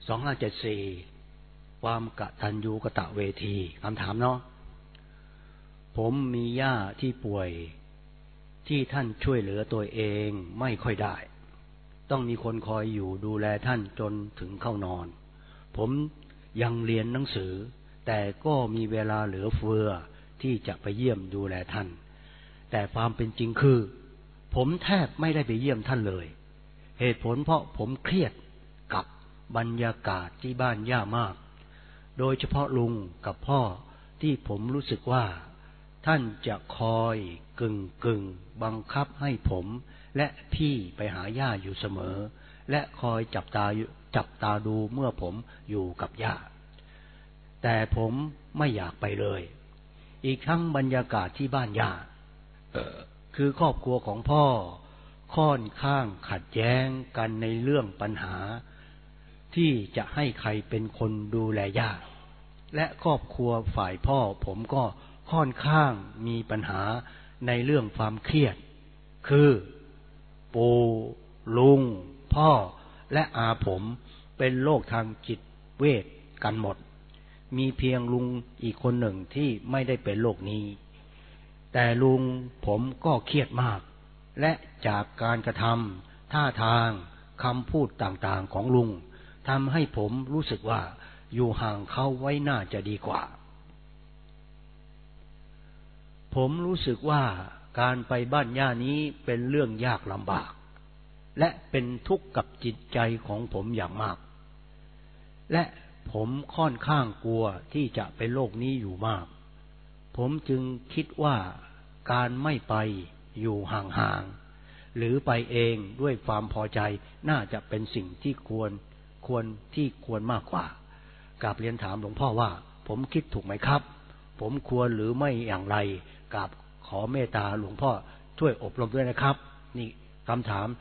2574ความกตัญญูกตเวทีคำถามเนาะผมมีย่าที่ป่วยที่ท่านช่วยเหลือตัวเองไม่ค่อยได้ต้องมีคนคอยอยู่ดูแลท่านจนถึงเข้านอนผมยังเรียนหนังสือแต่ก็มีเวลาเหลือเฟือที่จะไปเยี่ยมดูแลท่านแต่ความเป็นจริงคือผมแทบไม่ได้ไปเยี่ยมท่านเลยเหตุผลเพราะผมเครียดกับบรรยากาศที่บ้านย่ามากโดยเฉพาะลุงกับพ่อที่ผมรู้สึกว่าท่านจะคอยกึ่งบังคับให้ผมและพี่ไปหาย่าอยู่เสมอและคอยจับตาดูเมื่อผมอยู่กับย่าแต่ผมไม่อยากไปเลยอีกทั้งบรรยากาศที่บ้านย่าคือครอบครัวของพ่อค่อนข้างขัดแย้งกันในเรื่องปัญหาที่จะให้ใครเป็นคนดูแลย่าและครอบครัวฝ่ายพ่อผมก็ค่อนข้างมีปัญหาในเรื่องความเครียดคือปู่ลุงพ่อและอาผมเป็นโรคทางจิตเวชกันหมดมีเพียงลุงอีกคนหนึ่งที่ไม่ได้เป็นโรคนี้แต่ลุงผมก็เครียดมากและจากการกระทำท่าทางคำพูดต่างๆของลุงทำให้ผมรู้สึกว่าอยู่ห่างเขาไว้น่าจะดีกว่าผมรู้สึกว่าการไปบ้านย่านี้เป็นเรื่องยากลำบากและเป็นทุกข์กับจิตใจของผมอย่างมากและผมค่อนข้างกลัวที่จะเป็นโรคนี้อยู่มากผมจึงคิดว่าการไม่ไปอยู่ห่างๆหรือไปเองด้วยความพอใจน่าจะเป็นสิ่งที่ควรมากกว่ากราบเรียนถามหลวงพ่อว่าผมคิดถูกไหมครับผมควรหรือไม่อย่างไรกราบขอเมตตาหลวงพ่อช่วยอบรมด้วยนะครับนี่คำถาม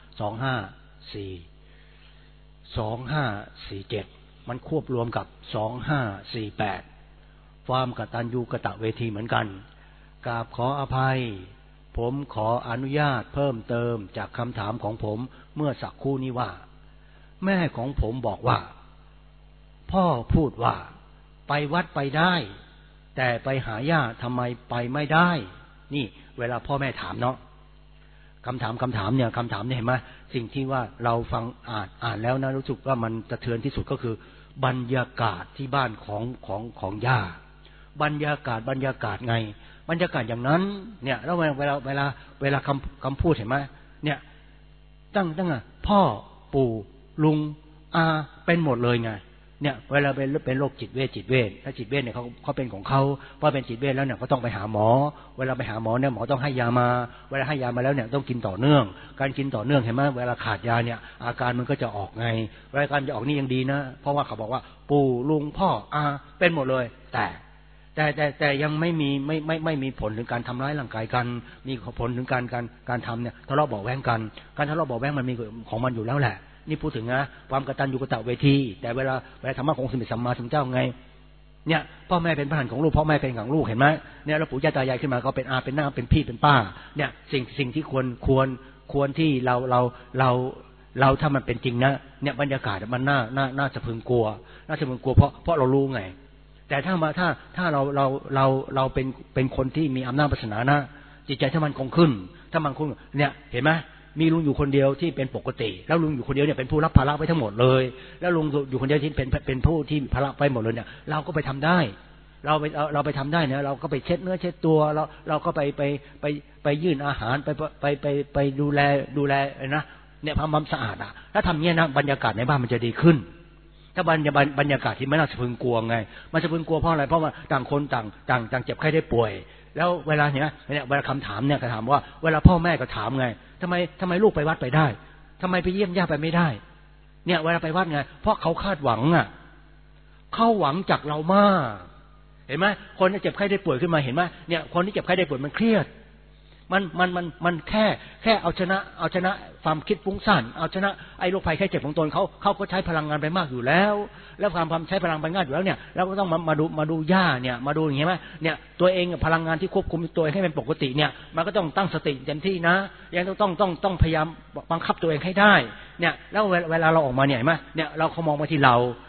2547มันควบรวมกับ2548ความกตัญญูกตเวทีเหมือนกันกราบขออภัยผมขออนุญาตเพิ่มเติมจากคำถามของผมเมื่อสักครู่นี้ว่าแม่ของผมบอกว่าพ่อพูดว่าไปวัดไปได้แต่ไปหาย่าทำไมไปไม่ได้นี่เวลาพ่อแม่ถามเนาะคำถามเนี่ยเห็นไหมสิ่งที่ว่าเราฟังอ่านแล้วนะรู้สึกว่ามันสะเทือนที่สุดก็คือบรรยากาศที่บ้านของย่าบรรยากาศไงบรรยากาศอย่างนั้นเนี่ยแล้วเวลาคำพูดเห็นไหมเนี่ยตั้งพ่อปู่ลุงอาเป็นหมดเลยไงเนี่ยเวลาเป็นโรคจิตเวชถ้าจิตเวชเนี่ยเขาเป็นของเขาพอเป็นจิตเวชแล้วเนี่ยก็ต้องไปหาหมอเวลาไปหาหมอเนี่ยหมอต้องให้ยามาเวลาให้ยามาแล้วเนี่ยต้องกินต่อเนื่องการกินต่อเนื่องเห็นไหมเวลาขาดยาเนี่ยอาการมันก็จะออกไงเวลาการจะออกนี่ยังดีนะเพราะว่าเขาบอกว่าปู่ลุงพ่ออาเป็นหมดเลยแต่ยังไม่มีผลถึงการทำร้ายร่างกายกันมีผลถึงการทำเนี่ยทะเลาะเบาะแว้งกันการทะเลาะเบาะแว้งมันมีของมันอยู่แล้วแหละนี่พูดถึงนะความกตัญญูกตเวทีแต่เวลาธรรมะของสมเด็จสัมมาสัมพุทธเจ้าไงเนี่ยพ่อแม่เป็นพระหัตถ์ของลูกพ่อแม่เป็นของลูกเห็นไหมเนี่ยแล้วปู่ย่าตายายขึ้นมาก็เป็นอาเป็นน้าเป็นพี่เป็นป้าเนี่ยสิ่งที่ควรที่เราถ้ามันเป็นจริงนะเนี่ยบรรยากาศมันน่าจะพึงกลัวเพราะเรารู้ไงแต่ถ้าเราเป็นคนที่มีอำนาจวาสนานะจิตใจถ้ามันคงขึ้นถ้ามันคงเนี่ยเห็นไหมมีลุงอยู่คนเดียวที่เป็นปกติแล้วลุงอยู่คนเดียวเนี่ยเป็นผู้รับภาระไว้ทั้งหมดเลยแล้วลุงอยู่คนเดียวที่เป็นผู้ที่ภาระไปหมดเลยเนี่ยเราก็ไปทำได้เราไปทำได้นะเราก็ไปเช็ดเนื้อเช็ดตัวเราก็ไปยื่นอาหารไปดูแลนะเนี่ยทำความสะอาดอ่ะถ้าทำเงี้ยนะบรรยากาศในบ้านมันจะดีขึ้นถ้าบรรยากาศที่ไม่น่าสะพึงกลัวไงมันสะพึงกลัวเพราะอะไรเพราะว่าต่างคนต่างเจ็บไข้ได้ป่วยแล้วเวลาเนี่ยเวลาคำถามเนี่ยก็ถามว่าเวลาพ่อแม่ก็ถามไงทำไมลูกไปวัดไปได้ทำไมไปเยี่ยมย่าไปไม่ได้เนี่ยเวลาไปวัดไงเพราะเขาคาดหวังอ่ะเขาหวังจากเรามากเห็นไหมคนที่เจ็บไข้ได้ป่วยขึ้นมาเห็นไหมเนี่ยคนที่เจ็บไข้ได้ป่วยมันเครียดมันแค่เอาชนะความคิดฟุ้งซ่านเอาชนะไอ้โรคภัยแค่เจ็บของตนเขาก็ใช้พลังงานไปมากอยู่แล้วความใช้พลังไปมากอยู่แล้วเนี่ยเราก็ต้องมาดูย่าเนี่ยมาดูอย่างเงี้ยไหมเนี่ยตัวเองพลังงานที่ควบคุมตัวเองให้เป็นปกติเนี่ยมันก็ต้องตั้งสติเต็มที่นะยังต้องพยายามบังคับตัวเองให้ได้เนี่ยแล้วเวลาเราออกมาเนี่ยเห็นไหมเนี่ยเราเขามองมาที่เรา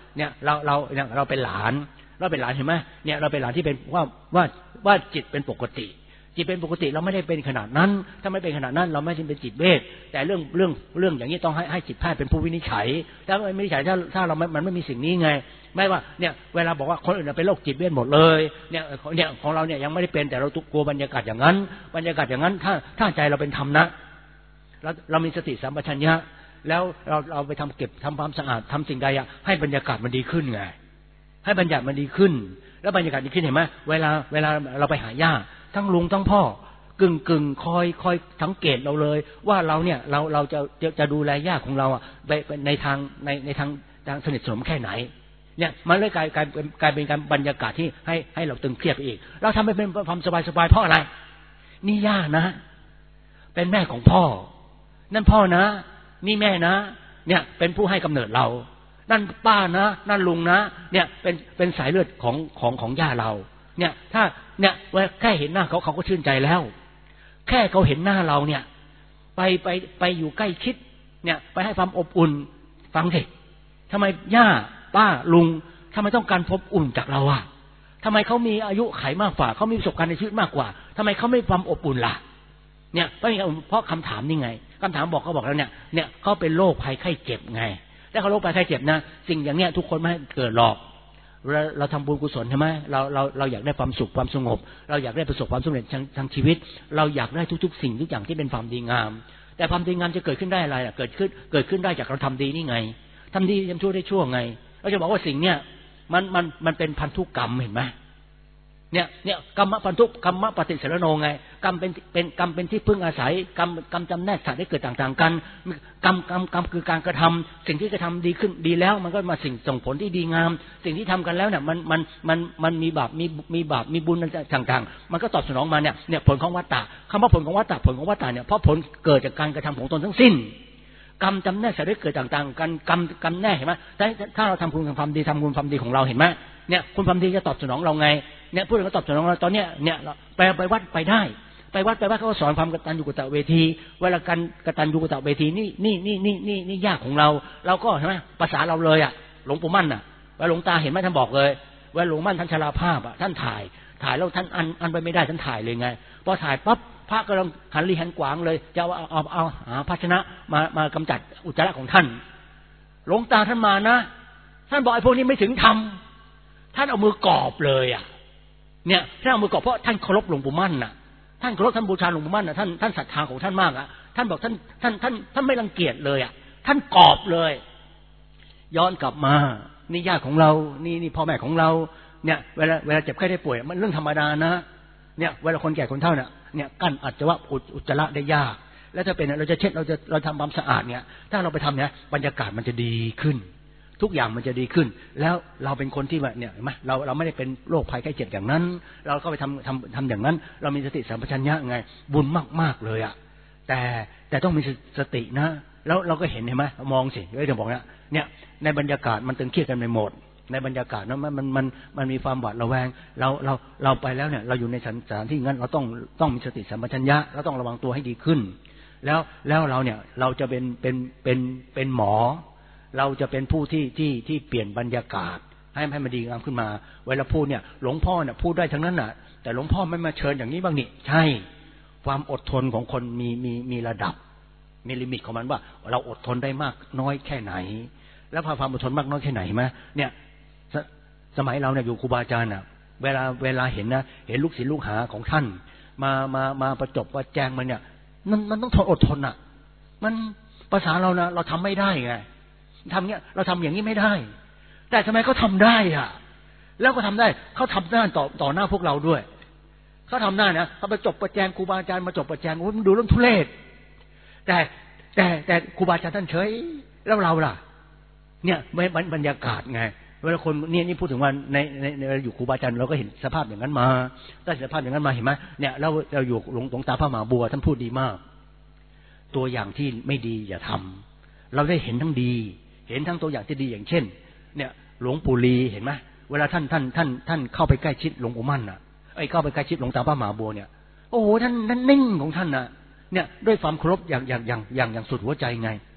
เนี่ยเราเป็นหลานเห็นไหมเนี่ยเราเป็นหลานที่เป็นว่าจิตเป็นปกติจิตเป็นปกติเราไม่ได้เป็นขนาดนั้นถ้าไม่เป็นขนาดนั้นเราไม่ใช่เป็นจิตเวชแต่เรื่องอย่างนี้ต้องให้จิตแพทย์เป็นผู้วินิจฉัยถ้าไม่วินิจฉัยถ้าเรามันไม่มีสิ่งนี้ไงไม่ว่าเนี่ยเวลาบอกว่าคนอื่นเป็นโรคจิตเวชหมดเลยเนี่ยของเราเนี่ยยังไม่ได้เป็นแต่เรากลัวบรรยากาศอย่างนั้นถ้าใจเราเป็นธรรมนะเรามีสติสัมปชัญญะแล้วเราไปทำความสะอาดทำสิ่งใดให้บรรยากาศมันดีขึ้นไงให้บรรยากาศมันดีขึ้นแล้วบรรยากาศดีขึ้นเห็นไหมเวลาเราไปหาญาติทั้งลุงทั้งพ่อกึ่งคอยสังเกตเราเลยว่าเราเนี่ยเราจะดูแลญาติของเราในทางสนิทสนมแค่ไหนเนี่ยมันเลยกลายเป็นการบรรยากาศที่ให้เราตึงเครียดไปอีกเราทำให้เป็นความสบายเพราะอะไรนี่ย่านะเป็นแม่ของพ่อนั่นพ่อนะนี่แม่นะเนี่ยเป็นผู้ให้กำเนิดเรานั่นป้านะนั่นลุงนะเนี่ยเป็นสายเลือดของย่าเราเนี่ยถ้าเนี่ยแค่เห็นหน้าเขาก็ชื่นใจแล้วแค่เขาเห็นหน้าเราเนี่ยไปอยู่ใกล้ชิดเนี่ยไปให้ความอบอุ่นฟังสิทำไมย่าป้าลุงทำไมต้องการพบอุ่นจากเราอะทำไมเขามีอายุไขมากกว่าเขามีประสบการณ์ในชีวิตมากกว่าทำไมเขาไม่ความอบอุ่นล่ะเนี่ยเพราะคำถามนี่ไงคำถามเขาบอกแล้วเนี่ยเขาเป็นโรคภัยไข้เจ็บไงถ้าเขาโรคภัยไข้เจ็บนะสิ่งอย่างเนี้ยทุกคนไม่เกิดหรอกเราทำบุญกุศลใช่ไหมเราอยากได้ความสุขความสงบเราอยากได้ประสบความสำเร็จทางชีวิตเราอยากได้ทุกสิ่งทุกอย่างที่เป็นความดีงามแต่ความดีงามจะเกิดขึ้นได้อะไรเกิดขึ้นได้จากเราทำดีนี่ไงทำดีทำชั่วได้ชั่วไงเราจะบอกว่าสิ่งเนี้ยมันเป็นพันธุกรรมเห็นไหมเนี่ยกรรมพันธุกรรมปฏิเสรโนไงกรรมเป็นกรรมเป็นที่พึ่งอาศัยกรรมจำแนกสัตว์ได้เกิดต่างๆกันกรรมคือการกระทำสิ่งที่กระทำดีขึ้นดีแล้วมันก็มาสิ่งส่งผลที่ดีงามสิ่งที่ทำกันแล้วเนี่ยมันมีบาปมีบุญต่างๆมันก็ตอบสนองมาเนี่ยผลของวัฏฏะคำว่าผลของวัฏฏะเนี่ยเพราะผลเกิดจากการกระทำของตนทั้งสิ้นกรรมจำแนกสัตว์ได้เกิดต่างๆกันกรรมแน่เห็นไหมถ้าเราทำคุณความดีของเราเห็นไหมเนี่ยคุณความดีจะตอบสนองเราไงเนี่ยพูดถึงก็ตอบสนองเราตอนเนี้ยเนี่ยไปวัดไปได้ไปวัดเขาก็สอนความกตัญญูกตเวทีเวลาการกตัญญูกตเวทีนี่ยากของเราก็ใช่ไหมภาษาเราเลยอ่ะหลวงปู่มั่นอ่ะว่าหลวงตาเห็นไหมท่านบอกเลยว่าหลวงมั่นท่านชราภาพอ่ะท่านถ่ายแล้วท่านอันไปไม่ได้ท่านถ่ายเลยไงพอถ่ายปั๊บพระก็ลองหันลีหันขวางเลยจะเอาหาภาชนะมากำจัดอุจจาระของท่านหลวงตาท่านมานะท่านบอกไอ้พวกนี้ไม่ถึงธรรมท่านเอามือกอบเลยอ่ะเนี่ยท่านเอามือกอบเพราะท่านเคารพหลวงปู่มั่นน่ะท่านเคารพท่านบูชาหลวงปู่มั่นน่ะท่านศรัทธาของท่านมากอ่ะท่านบอกท่านไม่รังเกียจเลยอ่ะท่านกอบเลยย้อนกลับมานี่ญาติของเรานี่พ่อแม่ของเราเนี่ยเวลาเจ็บไข้ได้ป่วยมันเรื่องธรรมดานะเนี่ยเวลาคนแก่คนเฒ่าเนี่ยกั้นอัจฉริยะอุจจาระได้ยากแล้วถ้าเป็นเราจะเช็ดเราทำความสะอาดเนี่ยถ้าเราไปทำเนี่ยบรรยากาศมันจะดีขึ้นทุกอย่างมันจะดีขึ้นแล้วเราเป็นคนที่แบบเนี่ยเห็นไหมเราไม่ได้เป็นโรคภัยไข้เจ็บอย่างนั้นเราก็ไปทำอย่างนั้นเรามีสติสัมปชัญญะไงบุญมากๆเลยอ่ะแต่ต้องมีสตินะแล้วเราก็เห็นไหมมองสิเดี๋ยวบอกเนี่ยในบรรยากาศมันตึงเครียดกันไปหมดในบรรยากาศนั้นมันมีความหวาดระแวงเราไปแล้วเนี่ยเราอยู่ในสถานที่งั้นเราต้องมีสติสัมปชัญญะเราต้องระวังตัวให้ดีขึ้นแล้วเราเนี่ยเราจะเป็นหมอเราจะเป็นผู้ที่เปลี่ยนบรรยากาศให้มันดีงามขึ้นมาเวลาพูดเนี่ยหลวงพ่อเนี่ยพูดได้ทั้งนั้นน่ะแต่หลวงพ่อไม่มาเชิญอย่างนี้บ้างนี่ใช่ความอดทนของคนมีระดับมีลิมิตของมันว่าเราอดทนได้มากน้อยแค่ไหนแล้วความอดทนมากน้อยแค่ไหนมั้ยเนี่ยสมัยเราเนี่ยอยู่ครูบาอาจารย์น่ะเวลาเห็นลูกศิษย์ลูกหาของท่านมาประจบประแจงมันเนี่ยมันต้องทนอดทนอ่ะมันภาษาเรานะเราทำไม่ได้ไงทำเงี้ยเราทำอย่างนี้ไม่ได้แต่ทำไมเขาทำได้อ่ะแล้วก็ทำได้เขาทำหน้าต่อหน้าพวกเราด้วยเขาทำหน้านะเขาไปจบประแจงครูบาอาจารย์มาจบประแจงโอ้ยมันดูเรื่องทุเรศแต่ครูบาอาจารย์ท่านเฉยแล้วเราล่ะเนี่ยบรรยากาศไงเวลาคนนี่พูดถึงว่าในอยู่ครูบาอาจารย์เราก็เห็นสภาพอย่างนั้นมาได้สภาพอย่างนั้นมาเห็นไหมเนี่ยเราอยู่หลวงตาพระมหาบัวท่านพูดดีมากตัวอย่างที่ไม่ดีอย่าทำเราได้เห็นทั้งดีเห็นทั้งตัวอย่างที่ดีอย่างเช่นเนี่ยหลวงปู่ลีเห็นไหมเวลาท่านเข้าไปใกล้ชิดหลวงปู่มั่นน่ะเข้าไปใกล้ชิดหลวงตาพระมหาบัวเนี่ยโอ้โหท่านนิ่งของท่านน่ะเนี่ยด้วยความเคารพอย่างสุดหัวใจไง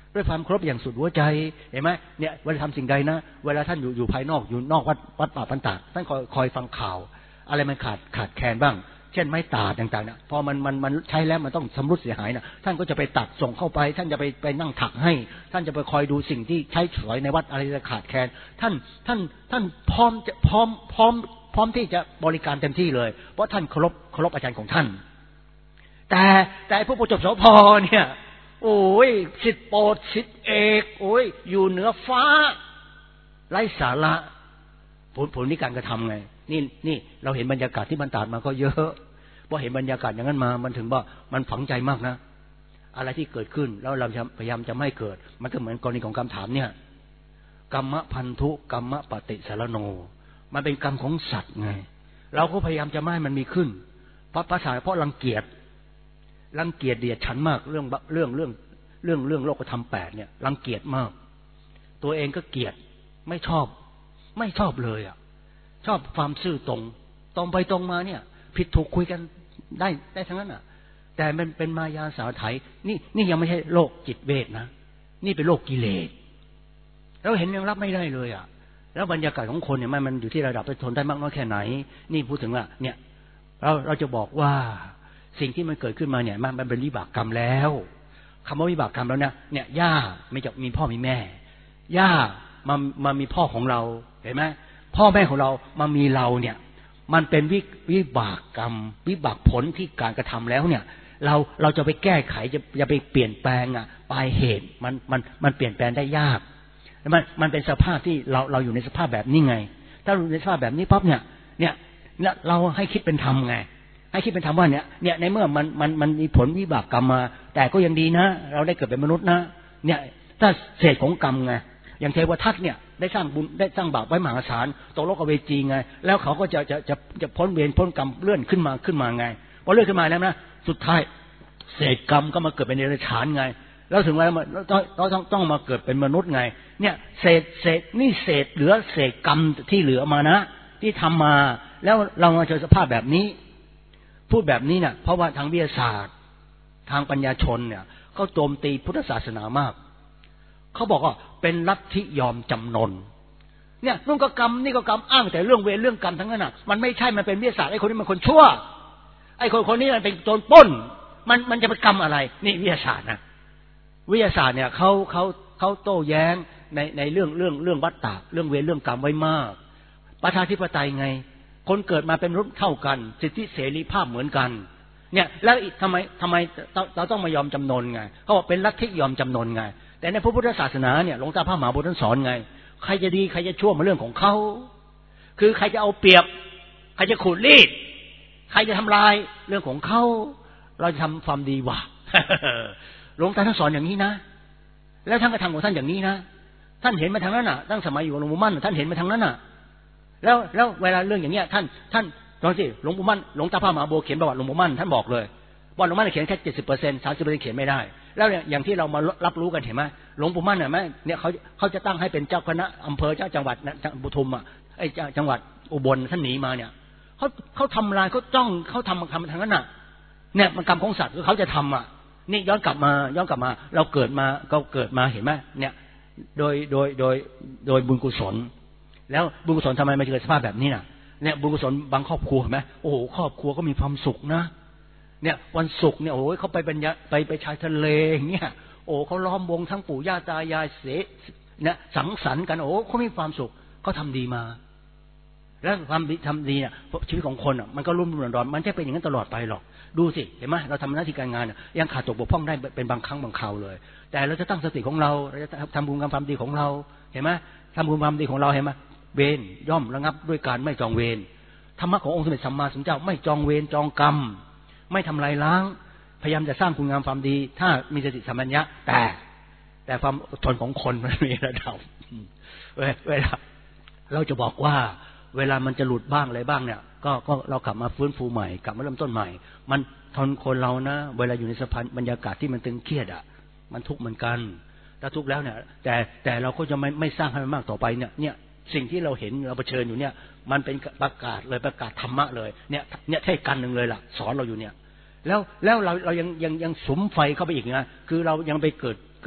ด้วยความเคารพอย่างสุดหัวใจเห็นไหมเนี่ยเวลาทำสิ่งใดนะเวลาท่านอยู่ภายนอกอยู่นอกวัดป่าปันตาท่านคอยฟังข่าวอะไรมันขาดแคลนบ้างเช่นไม้ตาดต่างๆนะพอมันใช้แล้วมันต้องชำรุดเสียหายนะท่านก็จะไปตัดส่งเข้าไปท่านจะไปนั่งถักให้ท่านจะไปคอยดูสิ่งที่ใช้สอยในวัดอะไรจะขาดแคลนท่านพร้อมที่จะบริการเต็มที่เลยเพราะท่านเคารพอาจารย์ของท่านแต่ผู้ประจบสพเนี่ยโอ้ยศิษย์โปรดศิษย์เอกโอ้ยอยู่เหนือฟ้าไร้สาระผลนี้การกระทำไงนี่เราเห็นบรรยากาศที่มันตาดมาก็เยอะพอเห็นบรรยากาศอย่างนั้นมามันถึงว่ามันฝังใจมากนะอะไรที่เกิดขึ้นแล้วเราพยายามจะไม่เกิดมันก็เหมือนกรณีของคำถามเนี่ยกรรมพันธุกรรมปฏิสารโนมันเป็นกรรมของสัตว์ไงเราก็พยายามจะไม่ให้มันมีขึ้นภาษาเพราะรังเกียจเดียดฉันมากเรื่องโลกธรรม8เนี่ยรังเกียจมากตัวเองก็เกลียดไม่ชอบเลยอ่ะชอบความซื่อตรงไปตรงมาเนี่ยผิดถูกคุยกันได้ทั้งนั้นอ่ะแต่มันเป็นมายาสาไถนี่ยังไม่ใช่โลกจิตเวทนะนี่เป็นโลกกิเลสเราเห็นยังรับไม่ได้เลยอ่ะแล้วบรรยากาศของคนเนี่ยมันอยู่ที่ระดับทนได้มากน้อยแค่ไหนนี่พูดถึงว่าเนี่ยเราจะบอกว่าสิ่งที่มันเกิดขึ้นมาเนี่ยมันเป็นวิบากกรรมแล้วคำว่าวิบากกรรมแล้วเนี่ยย่าไม่จะมีพ่อมีแม่ย่ามามีพ่อของเราเห็นไหมพ่อแม่ของเรามามีเราเนี่ยมันเป็นวิบากกรรมวิบากผลที่การกระทำแล้วเนี่ยเราจะไปแก้ไขจะไปเปลี่ยนแปลงอ่ะปลายเหตุมันเปลี่ยนแปลงได้ยากมันเป็นสภาพที่เราอยู่ในสภาพแบบนี้ไงถ้าอยู่ในสภาพแบบนี้ปั๊บเนี่ยเราให้คิดเป็นธรรมไงให้คิดเป็นธรรมว่าเนี่ยในเมื่อมันมีผลวิบากกรรมมาแต่ก็ยังดีนะเราได้เกิดเป็นมนุษย์นะเนี่ยถ้าเศษของกรรมไงอย่างเทวทัตเนี่ยได้สร้างบุญได้สร้างบาปไว้มหาศาลตกโลกอเวจีไงแล้วเขาก็จะพ้นเวรพ้นกรรมเลื่อนขึ้นมาไงพอเลื่อนขึ้นมาแล้วนะสุดท้ายเศษกรรมก็มาเกิดเป็นเดรัจฉานไงแล้วถึงเวลาเราต้องมาเกิดเป็นมนุษย์ไงเนี่ยเศษนี่เศษเหลือเศษกรรมที่เหลือมานะที่ทำมาแล้วเรามาเจอสภาพแบบนี้พูดแบบนี้เนี่ยเพราะว่าทางวิทยาศาสตร์ทางปัญญาชนเนี่ยเขาโจมตีพุทธศาสนามากเขาบอกว่าเป็นลัทธิยอมจำนนเนี่ยนู่นก็กรรมนี่ก็กรรมอ้างแต่เรื่องเวรเรื่องกรรมทั้งนั้นน่ะมันไม่ใช่มันเป็นวิทยาศาสตร์ไอ้คนนี้มันคนชั่วไอ้คนนี้มันเป็นโจรปล้นมันจะเป็นกรรมอะไรนี่วิทยาศาสตร์นะวิทยาศาสตร์เนี่ยเขาโต้แย้งในเรื่องวัฏฏะเรื่องเวรเรื่องกรรมไว้มากประชาธิปไตยไงคนเกิดมาเป็นมนุษย์เท่ากันสิทธิเสรีภาพเหมือนกันเนี่ยแล้วทำไมเราต้องมายอมจำนนไงเขาบอกเป็นลัทธิยอมจำนนไงแต่ในพระพุทธศาสนาเนี่ยหลวงตาพระมหาบัวท่านสอนไงใครจะดีใครจะชั่วมาเรื่องของเขาคือใครจะเอาเปรียบใครจะขูดรีดใครจะทำลายเรื่องของเขาเราจะทำความดีว่ะ หลวงตาท่านสอนอย่างนี้นะแล้วท่านก็ทำของท่านอย่างนี้นะท่านเห็นมาทางนั้นน่ะตั้งสมัยอยู่หลวงปู่มั่นท่านเห็นมาทางนั้นน่ะแล้วเวลาเรื่องอย่างเงี้ยท่านลองสิหลวงปู่มั่นหลวงตาพระมหาบัวเขียนประวัติหลวงปู่มั่นท่านบอกเลยว่าหลวงปู่มั่นเขียนแค่ 70% 30% เขียนไม่ได้แล้วเนี่ยอย่างที่เรามารับรู้กันเห็นไหมหลวงปู่มั่นเนี่ยเขาจะตั้งให้เป็นเจ้าคณะอำเภอเจ้าจังหวัดปทุมอ่ะไอ้จังหวัดอุบลท่านหนีมาเนี่ยเขาทำลายเขาทำทางนั้นน่ะเนี่ยมันกรรมของสัตว์คือเขาจะทำอ่ะนี่ย้อนกลับมาเราเกิดมาเห็นไหมเนี่ยโดยบุญกุศลแล้วบุญกุศลทำไมมาเกิดสภาพแบบนี้น่ะเนี่ยบุญกุศลบางครอบครัวเห็นไหมโอ้โหครอบครัวก็มีความสุขนะเนี่ยวันศุกร์เนี่ยโอ้ยเขาไปชายทะเลอย่างเงี้ยโอ้เขาล้อมวงทั้งปู่ย่าตายายเนี่ยสังสรรค์กันโอ้เขามีความสุขเขาทำดีมาแล้วความทำดีเนี่ยชีวิตของคนอ่ะมันก็รุ่มร้อนมันจะเป็นอย่างนั้นตลอดไปหรอกดูสิเห็นไหมเราทำหน้าที่การงานเนี่ยยังขาดตกบกพร่องได้เป็นบางครั้งบางคราวเลยแต่เราจะตั้งสติของเราจะทำบุญกรรมความดีของเราเห็นไหมทำบุญความดีของเราเห็นไหมเวรย่อมระงับด้วยการไม่จองเวรธรรมะขององค์สมเด็จสัมมาสัมพุทธเจ้าไม่จองเวรจองกรรมไม่ทำลายล้างพยายามจะสร้างคุณงามความดีถ้ามีสติสัมปชัญญะแต่ความอดทนของคนมันมีระดับเวลาเราจะบอกว่าเวลามันจะหลุดบ้างอะไรบ้างเนี่ยก็เรากลับมาฟื้นฟูใหม่กลับมาเริ่มต้นใหม่มันทนคนเรานะเวลาอยู่ในสภาพบรรยากาศที่มันตึงเครียดอ่ะมันทุกข์เหมือนกันถ้าทุกข์แล้วเนี่ยแต่เราก็จะไม่สร้างให้มันมากต่อไปเนี่ยสิ่งที่เราเห็นเราเผชิญอยู่เนี่ยมันเป็นประกาศเลยประกาศธรรมะเลยเนี่ยเทศกันหนึ่งเลยล่ะสอนเราอยู่เนี่ยแล้วเรายังสุมไฟเข้าไปอีกนะคือเรายังไปเกิด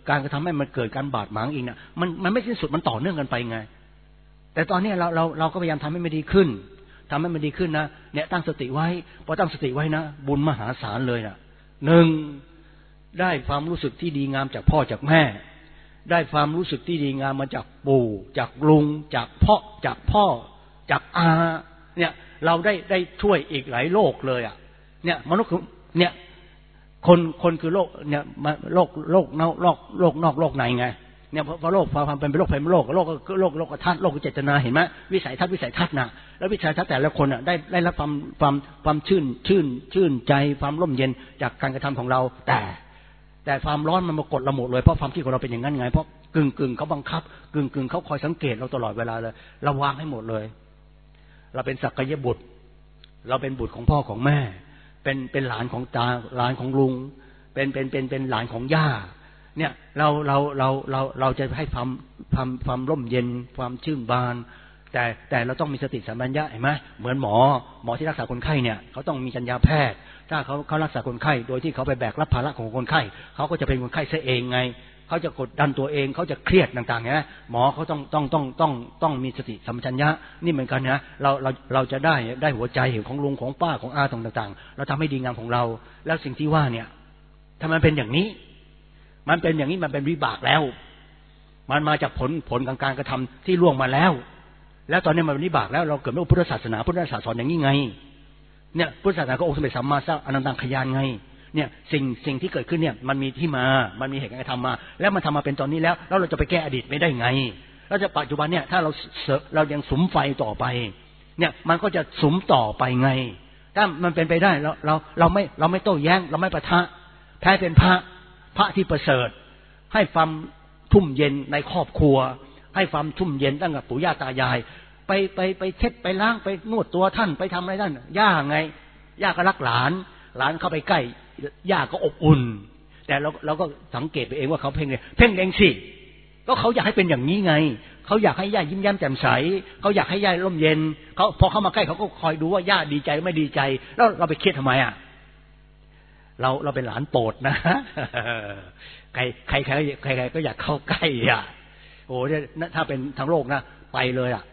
การกระทำให้มันเกิดการบาดหมางอีกเนี่ยมันไม่สิ้นสุดมันต่อเนื่องกันไปไงแต่ตอนนี้เราก็พยายามทำให้มันดีขึ้นทำให้มันดีขึ้นนะเนี่ยตั้งสติไว้พอตั้งสติไว้นะบุญมหาศาลเลยนะหนึ่งได้ความรู้สึกที่ดีงามจากพ่อจากแม่ได้ความรู้สึกที่ดีงามมาจากปู่จากลุงจากพ่อจากอาเนี่ยเราได้ช่วยอีกหลายโลกเลยอ่ะเนี่ยมนุษย์เนี่ยคนคือโลกเนี่ยโลกนอกโลกในไงเนี่ยเพราะโลกความเป็นโลกเป็นโลกโลกทัศน์โลกเจตนาเห็นไหมวิสัยทัศน์นะแล้ววิสัยทัศน์แต่ละคนอ่ะได้รับความชื่นใจความร่มเย็นจากการกระทำของเราแต่ความร้อนมันมากดเราหมดเลยเพราะความคิดของเราเป็นอย่างนั้นไงเพราะกึ่งเขาบังคับกึ่งเขาคอยสังเกตเราตลอดเวลาเลยเราวางให้หมดเลยเราเป็นสักยบุตรเราเป็นบุตรของพ่อของแม่เป็นหลานของตาหลานของลุงเป็นหลานของย่าเนี่ยเราจะให้ความร่มเย็นความชื่นบานแต่เราต้องมีสติสัมปชัญญะเห็นไหมเหมือนหมอที่รักษาคนไข้เนี่ยเขาต้องมีจรรยาแพทย์ถ้าเขารักษาคนไข้โดยที่เขาไปแบกรับภาระของคนไข้เขาก็จะเป็นคนไข้ซะเองไงเขาจะกดดันตัวเองเขาจะเครียดต่างๆนะหมอเขาต้องมีสติสัมปชัญญะนี่เหมือนกันนะเราจะได้หัวใจของลุงของป้าของอาต่างๆเราทำให้ดีงามของเราแล้วสิ่งที่ว่าเนี่ยถ้ามันเป็นอย่างนี้มันเป็นอย่างนี้มันเป็นวิบากแล้วมันมาจากผลของการกระทำที่ล่วงมาแล้วตอนนี้มันเป็นวิบากแล้วเราเกิดเป็นพุทธศาสนาสอนอย่างนี้ไงเนี่ยพุทธศาสนาก็องค์สมเด็จสัมมาสัมพุทธเจ้าอนันตังขยานไงเนี่ยสิ่งที่เกิดขึ้นเนี่ยมันมีที่มามันมีเหตุการณ์กระทำมาแล้วมันทำมาเป็นตอนนี้แล้วเราจะไปแก้อดีตไม่ได้ไงเราจะปัจจุบันเนี่ยถ้าเรายังสุมไฟต่อไปเนี่ยมันก็จะสุมต่อไปไงถ้ามันเป็นไปได้เราไม่โต้แย้งเราไม่ปะทะแพ้เป็นพระที่ประเสริฐให้ความทุ่มเย็นในครอบครัวให้ความทุ่มเย็นตั้งแต่ปู่ย่าตายายไปเช็ดไปล้างไปนวดตัวท่านไปทำอะไรท่านย่าไงย่าก็รักหลานเข้าไปใกล้ย่าก็อบอุ่นแต่เราก็สังเกตไปเองว่าเขาเพ่งเองสิก็เขาอยากให้เป็นอย่างนี้ไงเขาอยากให้ย่ายิ้มแย้มแจ่มใสเขาอยากให้ย่าร่มเย็นเขาพอเขามาใกล้เขาก็คอยดูว่าย่าดีใจไม่ดีใจแล้วเราไปเครียดทำไมอ่ะเราเป็นหลานโปรดนะใครก็อยากเข้าใกล้อ่ะโอ้เนี่ยถ้าเป็นทางโลกนะไปเลยอ่ะ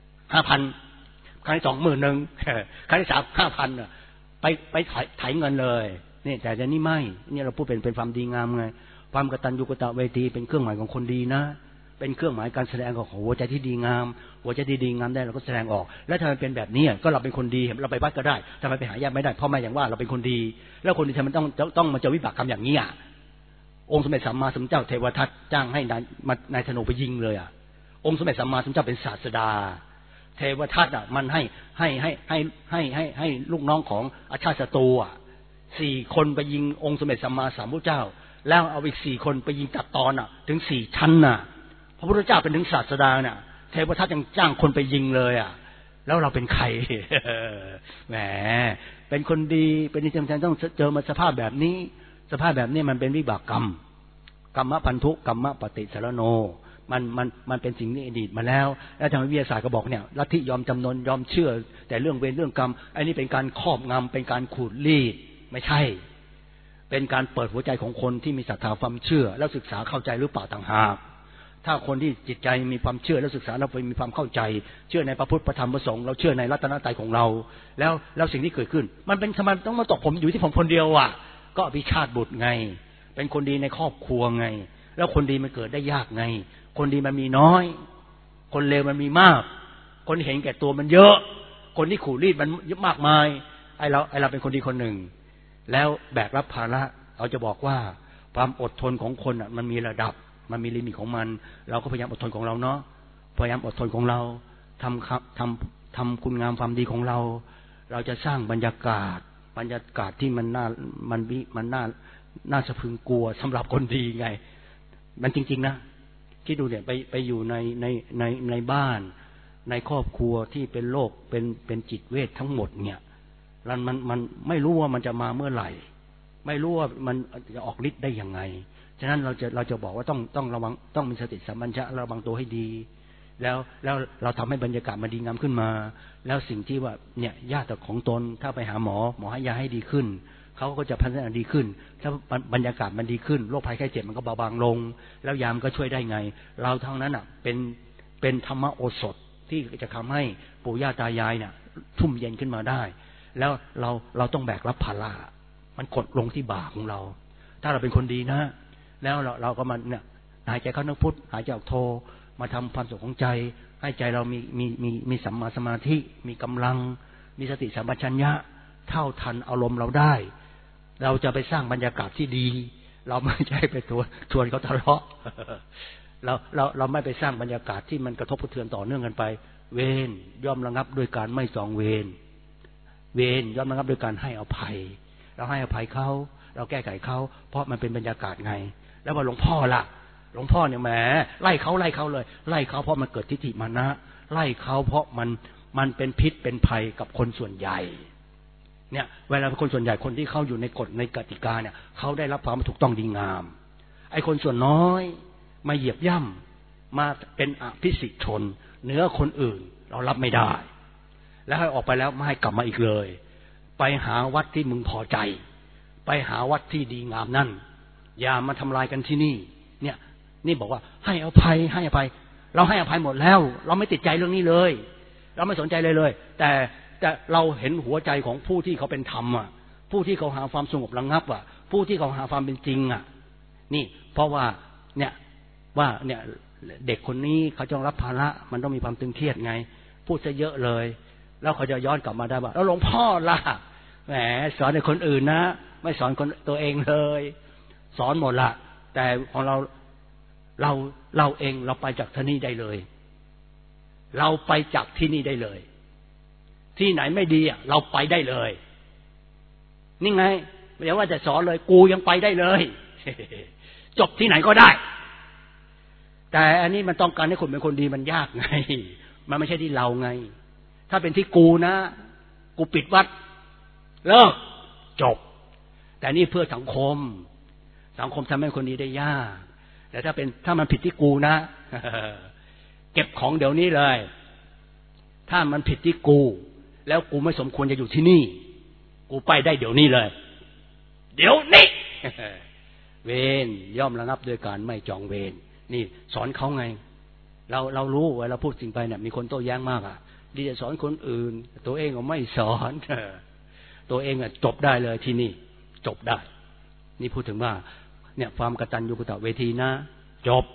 5,000 ครั้งที่ 20,000 ครั้งที่ 3 5,000อ่ะไปไถเงินเลยนี่แต่นี่ไม่นี่เราพูดเป็นความดีงามไงความกตัญญูกตเวทีเป็นเครื่องหมายของคนดีนะเป็นเครื่องหมายการแสดงของหัวใจที่ดีงามหัวใจที่ดีงามได้เราก็แสดงออกแล้วถ้ามันเป็นแบบนี้ก็เราเป็นคนดีเราไปวัดก็ได้ทำไมไปหาญาติไม่ได้เพราะไม่อย่างว่าเราเป็นคนดีแล้วคนดีทำไมต้องมาเจอวิบากกรรมอย่างนี้อ่ะองค์สมเด็จสัมมาสัมพุทธเจ้าเทวทัตจ้างให้นายธนูไปยิงเลยอ่ะองค์สมเด็จสัมมาสัมพุทธเจ้าเป็นศาสดาเทวทัตอ่ะมันให้ลูกน้องของอาชาติศัตรูอ่ะ4 คนไปยิงองค์สมเด็จสัมมาสัมพุทธเจ้าแล้วเอาอีก4 คนไปยิงตัดตอนอ่ะถึง4 ชั้นน่ะพระพุทธเจ้าเป็นถึงศาสดาน่ะเทวทัตยังจ้างคนไปยิงเลยอ่ะแล้วเราเป็นใครแหมเป็นคนดีเป็นจำเป็นต้องเจอมาสภาพแบบนี้มันเป็นวิบากกรรมพันธุกรรมปฏิสารโนมันเป็นสิ่งที่อดีตมาแล้วทางวิทยาศาสตร์ก็บอกเนี่ยลัทธิยอมจำนนยอมเชื่อแต่เรื่องเวรเรื่องกรรมอันนี้เป็นการครอบงำเป็นการขูดรีดไม่ใช่เป็นการเปิดหัวใจของคนที่มีศรัทธาความเชื่อแล้วศึกษาเข้าใจหรือเปล่าต่างหากถ้าคนที่จิตใจมีความเชื่อแล้วศึกษาแล้วมีความเข้าใจเชื่อในพระพุทธพระธรรมพระสงฆ์เราเชื่อในรัตนตรัยของเราแล้วสิ่งที่เกิดขึ้นมันเป็นทำไมต้องมาตกผมอยู่ที่ผมคนเดียวอ่ะก็อภิชาติบุตรไงเป็นคนดีในครอบครัวไงแล้วคนดีมันเกิดได้ยากไงคนดีมันมีน้อยคนเลวมันมีมากคนเห็นแก่ตัวมันเยอะคนที่ขู่รีดมันเยอะมากมายไอเราเป็นคนดีคนหนึ่งแล้วแบกรับภาระเราจะบอกว่าความอดทนของคนอ่ะมันมีระดับมันมีลิมิตของมันเราก็พยายามอดทนของเราเนาะพยายามอดทนของเราทำคุณงามความดีของเราเราจะสร้างบรรยากาศที่มันน่าสะพรึงกลัวสำหรับคนดีไงมันจริงๆนะคิดดูเนี่ยไปอยู่ในบ้านในครอบครัวที่เป็นโรคเป็นจิตเวชทั้งหมดเนี่ยมันไม่รู้ว่ามันจะมาเมื่อไหร่ไม่รู้ว่ามันจะออกฤทธิ์ได้ยังไงฉะนั้นเราจะบอกว่าต้องระวังต้องมีสติสัมปชัญญะระวังตัวให้ดีแล้วเราทำให้บรรยากาศมันดีงามขึ้นมาแล้วสิ่งที่ว่าเนี่ยญาติของตนถ้าไปหาหมอให้ยาให้ดีขึ้นเขาก็จะพัฒนาดีขึ้นถ้าบรรยากาศมันดีขึ้นโรคภัยไข้เจ็บมันก็เบาบางลงแล้วยามก็ช่วยได้ไงเราทั้งนั้นอ่ะเป็นธรรมโอสถที่จะทำให้ปู่ย่าตายายเนี่ยทุ่มเย็นขึ้นมาได้แล้วเราต้องแบกรับภาระมันกดลงที่บ่าของเราถ้าเราเป็นคนดีนะแล้วเราก็มันเนี่ยหายใจเข้านึกพุทหายใจออกโทมาทำความสุขของใจให้ใจเรามีสัมมาสมาธิมีกำลังมีสติสัมปชัญญะเท่าทันอารมณ์เราได้เราจะไปสร้างบรรยากาศที่ดีเราไม่ใช่ไปชวนเขาทะเลาะเราไม่ไปสร้างบรรยากาศที่มันกระทบกระเทือนต่อเนื่องกันไปเวรย่อมระงับด้วยการไม่จองเวรย่อมระงับด้วยการให้อภัยเราให้อภัยเขาเราแก้ไขเขาเพราะมันเป็นบรรยากาศไงแล้วว่าหลวงพ่อล่ะหลวงพ่อเนี่ยแหมไล่เขาเลยไล่เขาเพราะมันเกิดทิฏฐิมานะไล่เขาเพราะมันเป็นพิษเป็นภัยกับคนส่วนใหญ่เนี่ยเวลาคนส่วนใหญ่คนที่เข้าอยู่ในกฎในกติกาเนี่ยเขาได้รับความถูกต้องดีงามไอ้คนส่วนน้อยมาเหยียบย่ำมาเป็นอภิสิทธิชนเหนือคนอื่นเรารับไม่ได้แล้วให้ออกไปแล้วไม่ให้กลับมาอีกเลยไปหาวัดที่มึงพอใจไปหาวัดที่ดีงามนั่นอย่ามาทำลายกันที่นี่เนี่ยนี่บอกว่าให้อภัยเราให้อภัยหมดแล้วเราไม่ติดใจเรื่องนี้เลยเราไม่สนใจเลยแต่เราเห็นหัวใจของผู้ที่เขาเป็นธรรมอ่ะผู้ที่เขาหาความสงบระงับอ่ะผู้ที่เขาหาความเป็นจริงอ่ะนี่เพราะว่าเนี่ยเด็กคนนี้เขาต้องรับภาระมันต้องมีความตึงเครียดไงพูดซะเยอะเลยแล้วเขาจะย้อนกลับมาได้ว่าแล้วหลวงพ่อล่ะแหมสอนในคนอื่นนะไม่สอนคนตัวเองเลยสอนหมดละแต่ของเราเองเราไปจากที่นี่ได้เลยเราไปจากที่นี่ได้เลยที่ไหนไม่ดีอ่ะเราไปได้เลยนี่ไงไม่ใช่ว่าจะสอนเลยกูยังไปได้เลย จบที่ไหนก็ได้แต่อันนี้มันต้องการให้คนเป็นคนดีมันยากไงมันไม่ใช่ที่เราไงถ้าเป็นที่กูนะกูปิดวัดเลิกจบแต่นี่เพื่อสังคมทำให้คนดีได้ยากแต่ถ้ามันผิดที่กูนะ เก็บของเดี๋ยวนี้เลยถ้ามันผิดที่กูแล้วกูไม่สมควรจะอยู่ที่นี่กูไปได้เดี๋ยวนี้เลยเดี๋ยวนี้ เวรย่อมระงับด้วยการไม่จองเวรนี่สอนเขาไงเรารู้เวลาพูดสิ่งไปเนี่ยมีคนโต้แย้งมากอ่ะดีจะสอนคนอื่นตัวเองก็ไม่สอน ตัวเองอ่ะจบได้เลยที่นี่จบได้นี่พูดถึงว่าเนี่ยความกตัญญูกตเวทีนะจบ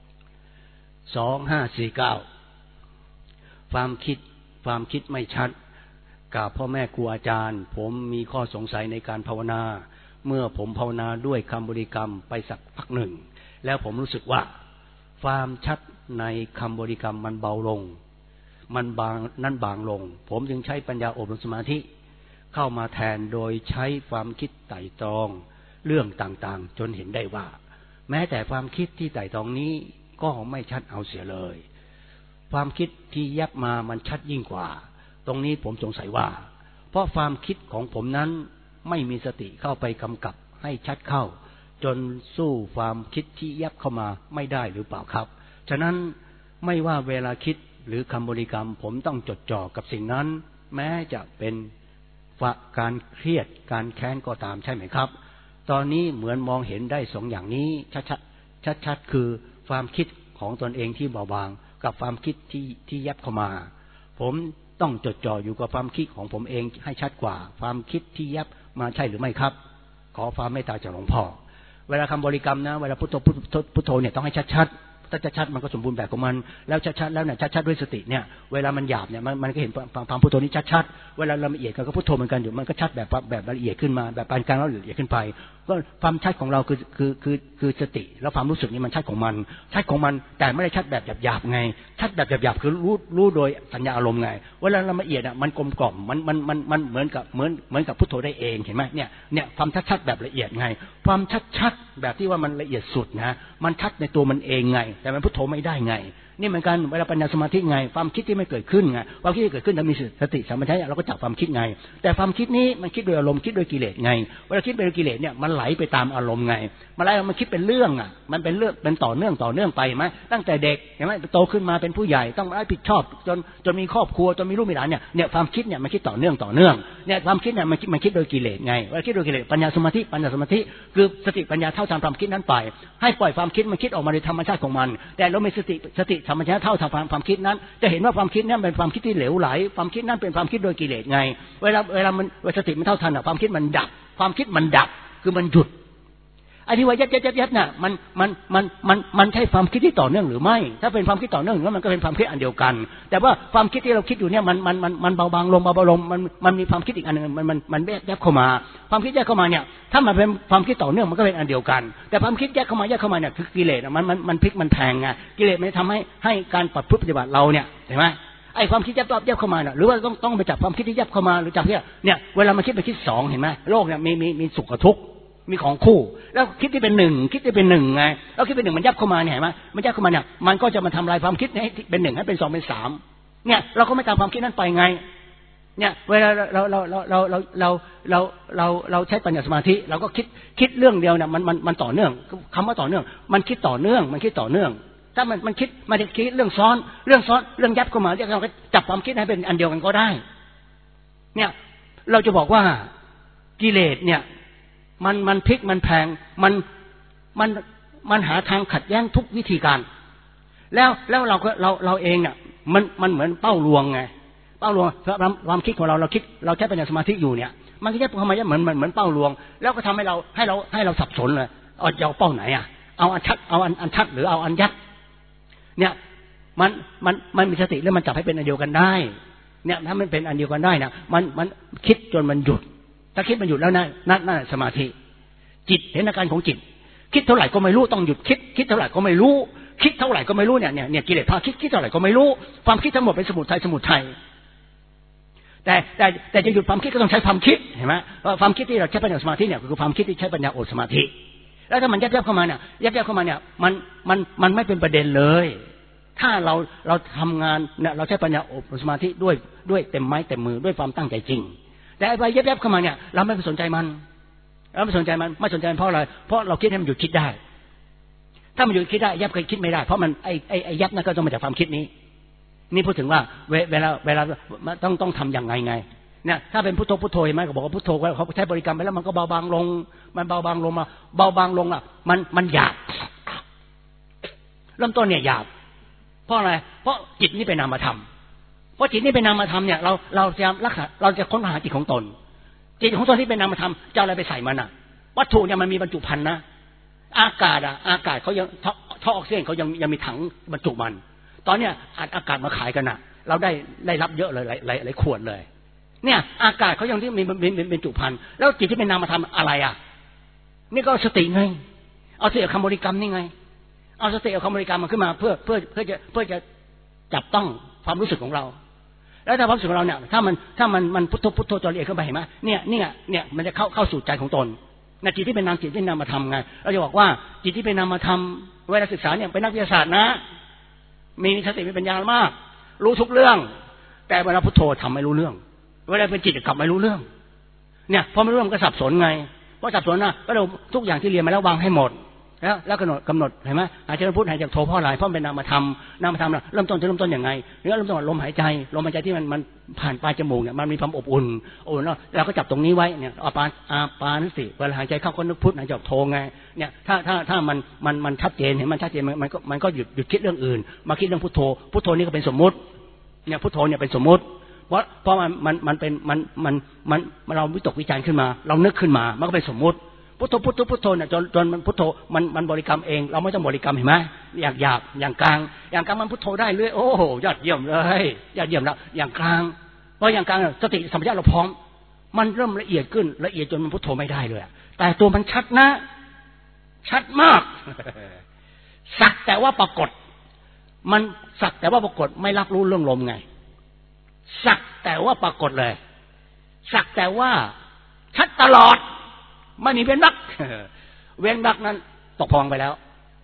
2549ความคิดไม่ชัดกับพ่อแม่ครูอาจารย์ผมมีข้อสงสัยในการภาวนาเมื่อผมภาวนาด้วยคำบริกรรมไปสักพักหนึ่งแล้วผมรู้สึกว่าความชัดในคำบริกรรมมันเบาลงมันบางลงผมจึงใช้ปัญญาอบรมสมาธิเข้ามาแทนโดยใช้ความคิดไต่ตรองเรื่องต่างๆจนเห็นได้ว่าแม้แต่ความคิดที่ไต่ตรองนี้ก็ไม่ชัดเอาเสียเลยความคิดที่แยบมามันชัดยิ่งกว่าตรงนี้ผมสงสัยว่าเพราะความคิดของผมนั้นไม่มีสติเข้าไปกำกับให้ชัดเข้าจนสู้ความคิดที่แยบเข้ามาไม่ได้หรือเปล่าครับฉะนั้นไม่ว่าเวลาคิดหรือคำบริกรรมผมต้องจดจ่อกับสิ่งนั้นแม้จะเป็นการเครียดการแค้นก็ตามใช่ไหมครับตอนนี้เหมือนมองเห็นได้สองอย่างนี้ชัดคือความคิดของตนเองที่เบาบางกับความคิดที่แยบเข้ามาผมต้องจดจ่ออยู่กับความคิดของผมเองให้ชัดกว่าความคิดที่แยบมาใช่หรือไม่ครับขอความเมตตาจากหลวงพ่อเวลาคำบริกรรมนะเวลาพุทโธเนี่ยต้องให้ชัดถ้าจะชัดมันก็สมบูรณ์แบบของมันแล้วชัดแล้วเนี่ยชัดด้วยสติเนี่ยเวลามันหยาบเนี่ยมันก็เห็นความพุทโธนี้ชัดเวลาละเอียดก็พุทโธเหมือนกันอยู่มันก็ชัดแบบละเอียดขึ้นมาแบบปานกลางแล้วละเอียดขึ้นไปก็ความชัดของเราคือสติแล้วความรู้สึกนี่มันชัดของมันแต่ไม่ได้ชัดแบบหยาบๆไงชัดแบบหยาบๆคือรู้โดยสัญญาอารมณ์ไงเวลาละเอียดอ่ะมันกลมกล่อมมันเหมือนกับพุทโธได้เองเห็นไหมเนี่ยความชัดแบบละเอียดไงความชัดแบบที่ว่ามันละเอียดสุดนะมันชัดในตัวมันเองไงแต่มันพุทโธไม่ได้ไงนี่เหมือนกันเวลาปัญญาสมาธิไงความคิดที่ไม่เกิดขึ้นไงความคิดที่เกิดขึ้นถ้ามีสติสัมปชัญญะเราก็จับความคิดไงแต่ความคิดนี้มันคิดโดยอารมณ์คิดโดยกิเลสไงเวลาคิดโดยกิเลสเนี่ยมันไหลไปตามอารมณ์ไงมันไหลมันคิดเป็นเรื่องอ่ะมันเป็นเรื่องเป็นต่อเนื่องไปไหมตั้งแต่เด็กเห็นไหมโตขึ้นมาเป็นผู้ใหญ่ต้องรับผิดชอบจนมีครอบครัวจนมีลูกมีหลานเนี่ยความคิดเนี่ยมันคิดต่อเนื่องเนี่ยความคิดเนี่ยมันคิดโดยกิเลสไงเวลาคิดโดยกิเลสปัญญาสมาธิคือสติปัญญาเท่าทำความคิดนั้นไปให้ปล่อยความคิดมันคิดออกมาในธรรมชาติของมันแต่เรามีสติธรรมชาติเท่าทำความคิดนั้นจะเห็นว่าความคิดนั้นเป็นความคิดที่เหลวไหลความคิดนั้นเป็นความคิดโดยกิเลสไงเวลามันสติมันเท่าทันความคิดมันดับความคิดมันดับคือมันหยุดไอ้ที่ว่ายัดน่ะมันใช่ความคิดที่ต่อเนื่องหรือไม่ถ้าเป็นความคิดต่อเนื่องแล้วมันก็เป็นความคิดอันเดียวกันแต่ว่าความคิดที่เราคิดอยู่เนี่ยมันเบาบางลงมันมีความคิดอีกอันนึงมันแยกเข้ามาความคิดแยกเข้ามาเนี่ยถ้ามันเป็นความคิดต่อเนื่องมันก็เป็นอันเดียวกันแต่ความคิดแยกเข้ามาเนี่ยคือกิเลสมันพลิกมันแพงไงกิเลสมันทำให้การปฏิบัติเราเนี่ยเห็นไหมไอ้ความคิดแยบเข้ามาน่ะหรือว่าต้องไปจับความคิดที่แยบเข้ามาหรือจับเนี่ยเวลามันคิดไปคิดสองเห็นไหมโลกเนี่ยมีสุขกับทุกข์มีของคู่แล้วคิดที่เป็นหนึ่งไงแล้วคิดเป็นหนึ่งมันยับเข้ามาเนี่ยเห็นไหมมันยับเข้ามาเนี่ยมันก็จะมาทำลายความคิดให้เป็นหนึ่งให้เป็นสองเป็นสามเนี่ยเราก็ไม่ตามความคิดนั้นไปไงเนี่ยเวลาเราใช้ปัญญาสมาธิเราก็คิดเรื่องเดียวเนี่ยมันต่อเนื่องคำว่าต่อเนื่องมันคิดต่อเนื่องถ้ามันคิดเรื่องซ้อนเรื่องยับเข้ามาเราก็จับความคิดให้เป็นอันเดียวกันก็ได้เนี่ยเราจะบอกว่ากิเลสเนี่ยมันพลิกมันแพงมันหาทางขัดแย้งทุกวิธีการแล้วเราเองเนี่ยมันเหมือนเป้าลวงไงเป้าลวงความคิดของเราใช้ปัญญาสมาธิอยู่เนี่ยมันก็จะทำไมเหมือนเป้าลวงแล้วก็ทำให้เราสับสนเลยเอาเป้าไหนอ่ะเอาอันชัดหรือเอาอันยัดเนี่ยมันมีสติแล้วมันจับให้เป็นอันเดียวกันได้เนี่ยถ้ามันเป็นอันเดียวกันได้นะมันคิดจนมันหยุดถ้าคิดมันหยุดแล้วนั่นสมาธิจิตเห็นอาการของจิตคิดเท่าไหร่ก็ไม่รู้ต้องหยุดคิดเท่าไหร่ก็ไม่รู้คิดเท่าไหร่ก็ไม่รู้เนี่ยกิเลสพาคิดเท่าไหร่ก็ไม่รู้ความคิดทั้งหมดเป็นสมุทัยแต่จะหยุดความคิดก็ต้องใช้ความคิดเห็นไหมความคิดที่เราใช้ปัญญาสมาธิเนี่ยคือความคิดที่ใช้ปัญญาอบสมาธิแล้วถ้ามันยับเข้ามาเนี่ยมันไม่เป็นประเด็นเลยถ้าเราทำงานเนี่ยเราใช้ปัญญาอบสมาธิด้วยเต็มไม้เต็มมือด้วยความตั้งใจจริงแต่ไอ้ใบแยบๆเข้ามาเนี่ยเราไม่ไปสนใจมันไม่สนใจมันเพราะอะไรเพราะเราคิดให้มันหยุดคิดได้ถ้ามันหยุดคิดได้แยบเคยคิดไม่ได้เพราะมันไอ้แยบนั่นก็ต้องมาจากความคิดนี้นี่พูดถึงว่าเวลาต้องทำอย่างไงเนี่ยถ้าเป็นพุทโธเห็นไหมก็บอกว่าพุทโธเขาใช้บริกรรมไปแล้วมันก็เบาบางลงอ่ะมันหยาบเริ่มต้นเนี่ยหยาบเพราะอะไรเพราะจิตนี่เป็นนามธรรมเพราะจิตนี่เป็นนามธรรมเนี่ยเราจะรักษาเราจะค้นหาจิตของตนที่เป็นนามธรรมจะอะไรไปใส่มันอ่ะวัตถุเนี่ยมันมีบรรจุภัณฑ์นะอากาศเขายังท่อออกซิเจนเขายังมีถังบรรจุมันตอนเนี้ยอากาศมาขายกันอ่ะเราได้รับเยอะเลยหลายขวดเลยเนี่ยอากาศเขายังที่มีบรรจุภัณฑ์แล้วจิตที่เป็นนามธรรมอะไรอ่ะนี่ก็สติไงเอาสติกับคำบริกรรมนี่ไงเอาสติกับคำบริกรรมมาขึ้นมาเพื่อจะจับต้องความรู้สึกของเราแล้วถ้าความรู้สึกของเราเนี่ยถ้ามันพุทโธจนละเอียดขึ้นไปเห็นไหมเนี่ยมันจะเข้าสู่ใจของตนนะจิตที่เป็นนามจิตที่นามธรรมไงเราจะบอกว่าจิตที่เป็นนามธรรมเวลาศึกษาเนี่ยเป็นนักวิทยาศาสตร์นะมีสติมีปัญญามากรู้ทุกเรื่องแต่เวลาพุทโธทำไม่รู้เรื่องเวลาเป็นจิตกลับไม่รู้เรื่องเนี่ยพอไม่รู้มันก็สับสนไงเพราะสับสนนะก็เราทุกอย่างที่เรียนมาแล้ววางให้หมดแล้วกำหนดเห็นไหมหายใจพุทหายใจโทเพราะอะไรเพราะเป็นนามธรรมนะเริ่มต้นอย่างไงเริ่มต้นลมหายใจที่มันผ่านปลายจมูกเนี่ยมันมีความอบอุ่นแล้วเราก็จับตรงนี้ไว้เนี่ยอาปานสติเวลาหายใจเข้าก็นึกพุทหายใจโทไงเนี่ยถ้ามันชัดเจนเห็นมันชัดเจนมันก็หยุดคิดเรื่องอื่นมาคิดเรื่องพุทโธนี่ก็เป็นสมมุติเนี่ยพุทโธเนี่ยเป็นสมมุติเพราะมันเป็นเราวิตกวิจารณ์ขึ้นมาเรานึกขึ้นมามันก็เป็นสมมุติพุทโธเนี่ยจนมันพุทโธมันบริกรรมเองเราไม่ต้องบริกรรมเห็นไหมอย่างหยาบอย่างกลางมันพุทโธได้เลยโอ้โหยอดเยี่ยมเลยยอดเยี่ยมแล้วอย่างกลางเพราะอย่างกลางสติสัมปชัญญะเราพร้อมมันเริ่มละเอียดขึ้นละเอียดจนมันพุทโธไม่ได้เลยแต่ตัวมันชัดนะชัดมากสักแต่ว่าปรากฏมันสักแต่ว่าปรากฏไม่รับรู้เรื่องลมไงสักแต่ว่าปรากฏเลยสักแต่ว่าชัดตลอดไม่มีเว้นวรรคนั้นตกพองไปแล้ว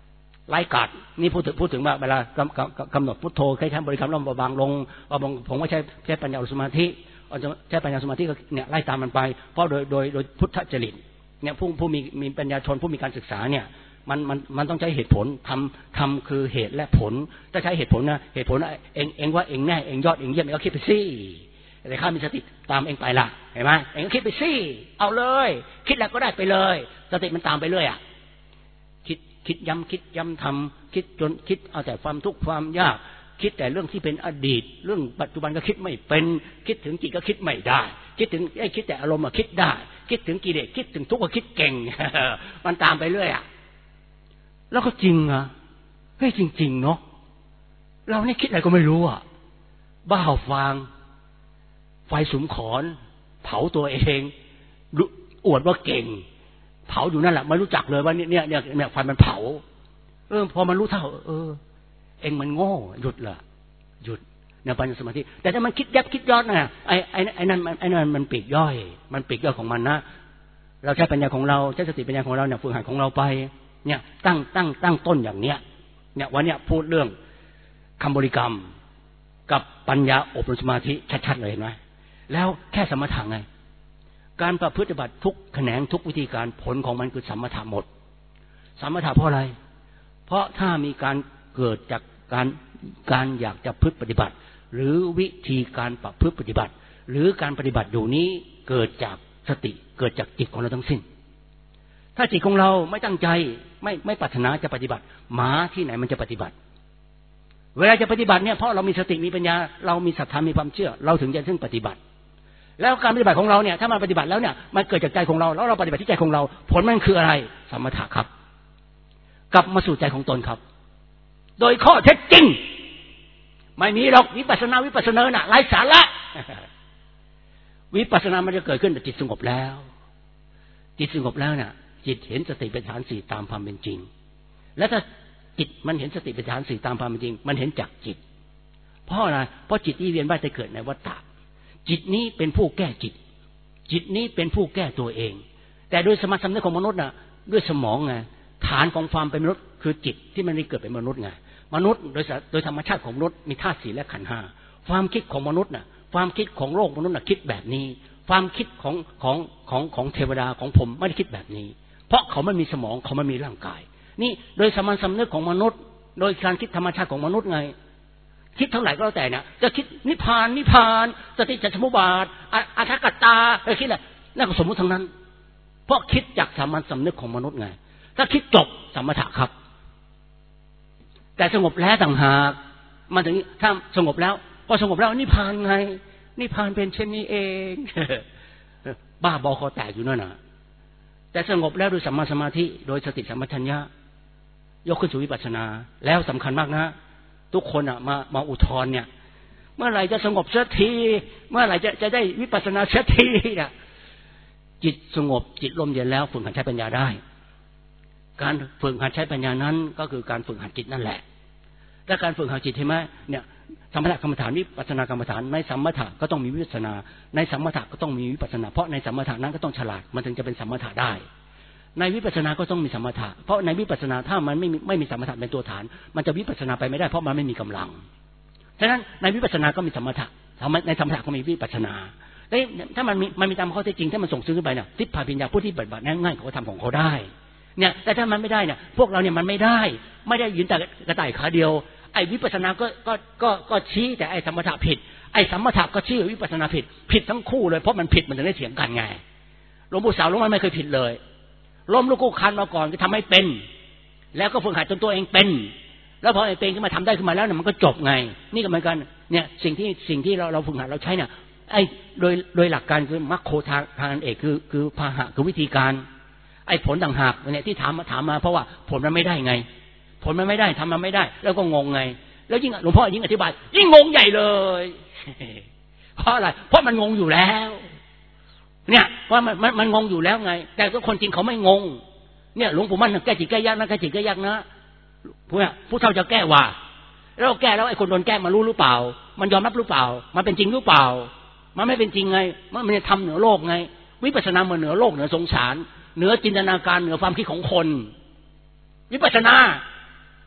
ไร้กาดนี่พูดถึงว่าเวลากำหนดพุทโธใช้บริกรรมลมบางลงผมก็ใช้ปัญญาสมาธิใช้ปัญญาสมาธิก็เนี่ยไล่ตามมันไปเพราะโดยพุทธจริตเนี่ยผู้มีปัญญาชนผู้มีการศึกษาเนี่ยมันต้องใช้เหตุผลทำคือเหตุและผลถ้าใช้เหตุผลนะเหตุผลเองว่าเองแน่เองยอดเองเยี่ยมเองก็คิดไปสิแต่ข้ามีสติตามเองไปล่ะเห็นไหมเองก็คิดไปสิเอาเลยคิดแล้วก็ได้ไปเลยสติมันตามไปเรื่อยอ่ะคิดย้ำทำคิดจนคิดเอาแต่ความทุกข์ความยากคิดแต่เรื่องที่เป็นอดีตเรื่องปัจจุบันก็คิดไม่เป็นคิดถึงจิตก็คิดไม่ได้คิดแต่อารมณ์คิดได้คิดถึงกิเลสคิดถึงทุกข์ก็คิดเก่ง มันตามไปเรื่อยอ่ะแล้วก็จริงอ่ะเฮ้ยจริงๆเนาะเราเนี่ยคิดอะไรก็ไม่รู้อ่ะบ้าฟางไฟสุมขอนเผาตัวเองอวดว่าเก่งเผาอยู่นั่นแหละไม่รู้จักเลยว่าเนี่ยไฟมันเผาพอมันรู้เท่าเองมันโง่หยุดละหยุดเนี่ยปัญญาสมาธิแต่ถ้ามันคิดยับคิดย้อนน่ะไอ้นั่นมันปีกย่อยมันปีกย่อยของมันนะเราใช้ปัญญาของเราใช้สติปัญญาของเราเนี่ยฝึกหัดของเราไปเนี่ยตั้งต้นอย่างเนี้ยเนี่ยวันเนี้ยพูดเรื่องคำบริกรรมกับปัญญาอบรมสมาธิชัดๆเลยเห็นไหมแล้วแค่สมถะไงการประพฤติบัติทุกแขนงทุกวิธีการผลของมันคือสมถะหมดสมถะเพราะอะไรเพราะถ้ามีการเกิดจากการอยากจะพฤติปฏิบัติหรือวิธีการประพฤติปฏิบัติหรือการปฏิบัติอยู่นี้เกิดจากสติเกิดจากจิตของเราทั้งสิ้นถ้าจิตของเราไม่ตั้งใจไม่ปรารถนาจะปฏิบัติหมาที่ไหนมันจะปฏิบัติเวลาจะปฏิบัติเนี่ยเพราะเรามีสติมีปัญญาเรามีศรัทธามีความเชื่อเราถึงจะซึ่งปฏิบัติแล้วการปฏิบัติของเราเนี่ยถ้ามันปฏิบัติแล้วเนี่ยมันเกิดจากใจของเราแล้วเราปฏิบัติที่ใจของเราผลมันคืออะไรสมถะครับกลับมาสู่ใจของตนครับโดยข้อเท็จจริงไม่มีหรอกวิปัสสนาน่ะไร้สาระวิปัสสนามันจะเกิดขึ้นแต่จิตสงบแล้วจิตสงบแล้วเนี่ยจิตเห็นสติปัฏฐานสี่ตามความเป็นจริงแล้วถ้าจิตมันเห็นสติปัฏฐานสี่ตามความเป็นจริงมันเห็นจากจิตเพราะอะไรเพราะจิตที่เวียนว่ายตายเกิดในวัฏฏะจิตนี้เป็นผู้แก้จิตนี้เป็นผู้แก้ตัวเองแต่โดยสมรรถสำนึกของมนุษย์น่ะด้วยสมองไงฐานของความเป็นมนุษย์คือจิตที่มันได้เกิดเป็นมนุษย์ไงมนุษย์โดยธรรมชาติของมนุษย์มีธาตุสี่และขันธ์ห้าความคิดของมนุษย์น่ะความคิดของโลกมนุษย์น่ะคิดแบบนี้ความคิดของเทวดาของผมไม่ได้คิดแบบนี้เพราะเขาไม่มีสมองเขาไม่มีร่างกายนี่โดยสมรรถสำนึกของมนุษย์โดยการคิดธรรมชาติของมนุษย์ไงคิดเท่าไหร่ก็แล้วแต่เนี่ยจะคิดนิพพานสติจัตสมุปบาทอัฏฐกัตตาคิดอะไรนั่นก็สมมุติทั้งนั้นเพราะคิดจากสามัญสำนึกของมนุษย์ไงถ้าคิดจบสมถะครับแต่สงบแล้วต่างหากมันถึงถ้าสงบแล้วพอสงบแล้วนิพพานไงนิพพานเป็นเช่นนี้เองบ้าบอคอแตกอยู่นั่นน่ะแต่สงบแล้วโดยสัมมาสมาธิโดยสติสัมปชัญญะยกขึ้นสู่วิปัสสนาแล้วสำคัญมากนะทุกคนอ่ะมาอุทธรณ์เนี่ยเมื่อไหร่จะสงบเสียทีเมื่อไหร่จะได้วิปัสสนาเสียทีเนี่ยจิตสงบจิตลมเย็นแล้วฝึกหัดใช้ปัญญาได้การฝึกหัดใช้ปัญญานั้นก็คือการฝึกหัดจิตนั่นแหละและการฝึกหัดจิตใช่ไหมเนี่ยสมถะกรรมฐานวิปัสสนากรรมฐานในสมถะก็ต้องมีวิปัสสนาในสมถะก็ต้องมีวิปัสสนาเพราะในสมถะนั้นก็ต้องฉลาดมันถึงจะเป็นสมถะได้ในวิปัสสนาก็ต้องมีสมถะเพราะในวิปัสสนาถ้ามันไม่มีสมถะเป็นตัวฐานมันจะวิปัสสนาไปไม่ได้เพราะมันไม่มีกำลังฉะนั้นในวิปัสสนาก็มีสมถะในสมถะก็มีวิปัสสนาถ้ามันมีตามข้อเท็จจริงถ้ามันส่งซื้อขึ้นไปเนี่ยทิพพาปัญญาผู้ที่ปฏิบัติง่ายๆเขาทำของเขาได้เนี่ยแต่ถ้ามันไม่ได้เนี่ยพวกเราเนี่ยมันไม่ได้ยืนแต่กระต่ายขาเดียวไอ้วิปัสสนาก็ชี้แต่ไอ้สมถะผิดไอ้สมถะก็ชี้วิปัสสนาผิดทั้งคู่เลยเพราะมันผิดมันถึงได้เถียงกันไงหลวงปู่สาวหลวงมันไม่เคยผิดเลยล้มลูกคู่คันมาก่อนก็ทำให้เป็นแล้วก็ฝึกหัดจนตัวเองเป็นแล้วพอไอ้เป็นขึ้นมาทำได้ขึ้นมาแล้วเนี่ยมันก็จบไงนี่ก็เหมือนกันเนี่ยสิ่งที่เราฝึกหัดเราใช้เนี่ยไอ้โดยหลักการคือมรรคโคทางเอกคือพาหะคือวิธีการไอ้ผลต่างหากเนี่ยที่ถามมาเพราะว่าผลมันไม่ได้ไงผลมันไม่ได้ทำมันไม่ได้แล้วก็งงไงแล้วยิ่งหลวงพ่อยิ่งอธิบายยิ่งงงใหญ่เลยเพราะอะไรเพราะมันงงอยู่แล้วเนี่ยว่ามันงงอยู่แล้วไงแต่ก็คนจริงเขาไม่งงเนี่ยหลวงปู่มั่นแก้จิตแก้ยากนะแก้จิตแก้ยากนะผู้เฒ่าจะแก้ว่าแล้วแก้แล้วไอ้คนโดนแก้มารู้หรือเปล่ามันยอมรับหรือเปล่ามันเป็นจริงหรือเปล่ามันไม่เป็นจริงไงมันจะทำเหนือโลกไงวิปัสสนาเหนือโลกเหนือสงสารเหนือจินตนาการเหนือความคิดของคนวิปัสสนา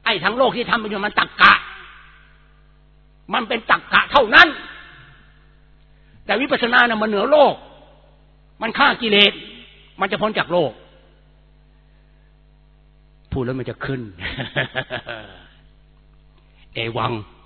ไอ้ทั้งโลกที่ทำอยู่มันตรรกะมันเป็นตรรกะเท่านั้นแต่วิปัสสนาเนี่ยมันเหนือโลกมันฆ่ากิเลสมันจะพ้นจากโลกพูดแล้วมันจะขึ้น เอวัง